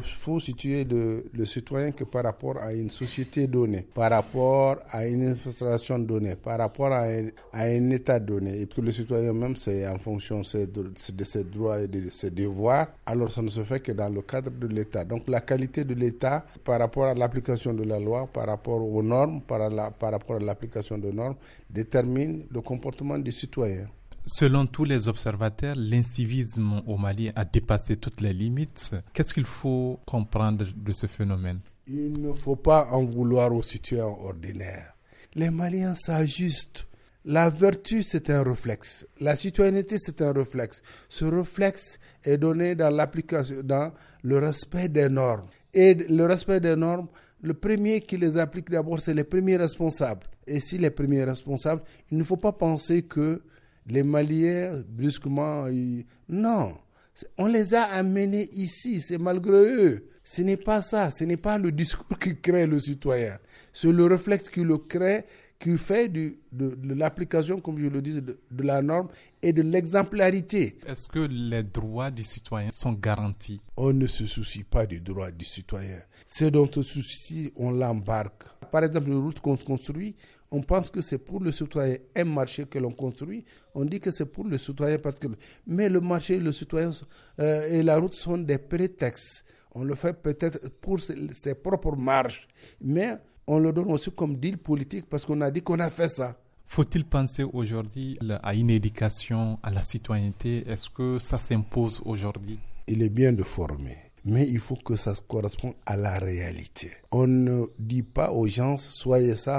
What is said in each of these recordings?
faut situer le citoyen que par rapport à une société donnée, par rapport à une administration donnée, par rapport à un État donné, et puis le citoyen même, c'est en fonction de ses droits et de ses devoirs, alors ça ne se fait que dans le cadre de l'État. Donc la qualité de l'État par rapport à l'application de la loi, par rapport aux normes, par rapport à l'application de normes, détermine le comportement du citoyen. Selon tous les observateurs, l'incivisme au Mali a dépassé toutes les limites. Qu'est-ce qu'il faut comprendre de ce phénomène? Il ne faut pas en vouloir aux citoyens ordinaires. Les Maliens s'ajustent. La vertu, c'est un réflexe. La citoyenneté, c'est un réflexe. Ce réflexe est donné dans l'application, dans le respect des normes. Et le respect des normes, le premier qui les applique d'abord, c'est les premiers responsables. Et si les premiers responsables, il ne faut pas penser que les Maliens, brusquement, non. On les a amenés ici, c'est malgré eux. Ce n'est pas ça, ce n'est pas le discours qui crée le citoyen. C'est le réflexe qui le crée, qui fait de l'application, comme je le dis, de la norme et de l'exemplarité. Est-ce que les droits du citoyen sont garantis? On ne se soucie pas du droit du citoyen. Ce dont on se soucie, on l'embarque. Par exemple, les routes qu'on construit, on pense que c'est pour le citoyen un marché que l'on construit. On dit que c'est pour le citoyen parce que... Mais le marché, le citoyen et la route sont des prétextes. On le fait peut-être pour ses propres marges. Mais on le donne aussi comme deal politique parce qu'on a dit qu'on a fait ça. Faut-il penser aujourd'hui à une éducation à la citoyenneté? Est-ce que ça s'impose aujourd'hui? Il est bien de former, mais il faut que ça corresponde à la réalité. On ne dit pas aux gens « soyez ça »,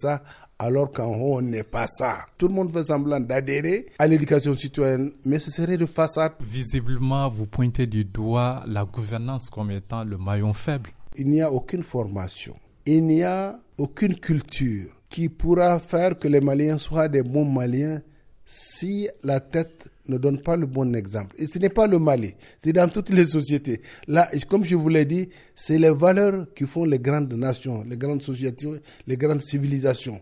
alors qu'en haut, on n'est pas ça. Tout le monde fait semblant d'adhérer à l'éducation citoyenne, mais ce serait de façade. Visiblement, vous pointez du doigt la gouvernance comme étant le maillon faible. Il n'y a aucune formation, il n'y a aucune culture qui pourra faire que les Maliens soient des bons Maliens si la tête ne donne pas le bon exemple. Et ce n'est pas le Mali, c'est dans toutes les sociétés. Là, comme je vous l'ai dit, c'est les valeurs qui font les grandes nations, les grandes sociétés, les grandes civilisations.